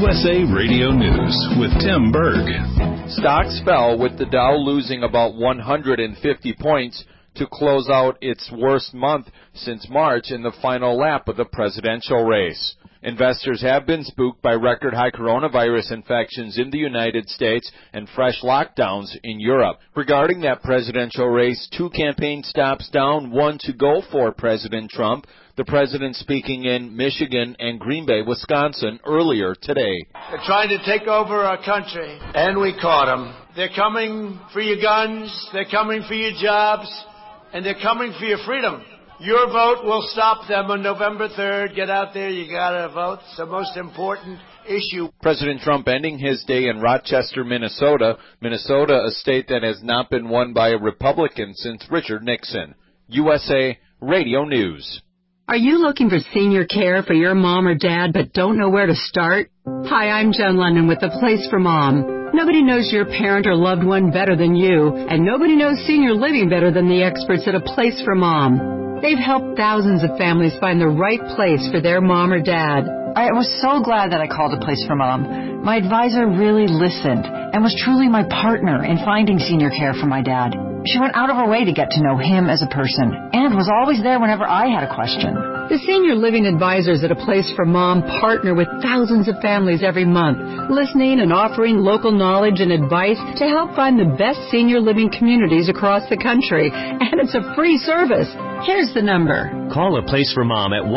USA Radio News with Tim Berg. Stocks fell with the Dow losing about 150 points to close out its worst month since March in the final lap of the presidential race. Investors have been spooked by record-high coronavirus infections in the United States and fresh lockdowns in Europe. Regarding that presidential race, 2 campaign stops down, 1 to go for President Trump. The president speaking in Michigan and Green Bay, Wisconsin, earlier today. They're trying to take over our country, and we caught them. They're coming for your guns, they're coming for your jobs, and they're coming for your freedom. Your vote will stop them on November 3rd. Get out there, you gotta vote. It's the most important issue. President Trump ending his day in Rochester, Minnesota. Minnesota, a state that has not been won by a Republican since Richard Nixon. USA Radio News. Are you looking for senior care for your mom or dad but don't know where to start? Hi, I'm Jen London with The Place for Mom. Nobody knows your parent or loved one better than you, and nobody knows senior living better than the experts at A Place for Mom. They've helped thousands of families find the right place for their mom or dad. I was so glad that I called A Place for Mom. My advisor really listened and was truly my partner in finding senior care for my dad. She went out of her way to get to know him as a person and was always there whenever I had a question. The senior living advisors at A Place for Mom partner with thousands of families every month, listening and offering local knowledge and advice to help find the best senior living communities across the country. And it's a free service. Here's the number. Call A Place for Mom at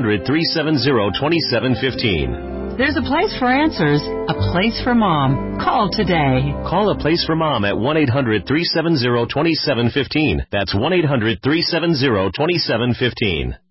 1-800-370-2715. There's a place for answers, A Place for Mom. Call today. Call A Place for Mom at 1-800-370-2715. That's 1-800-370-2715.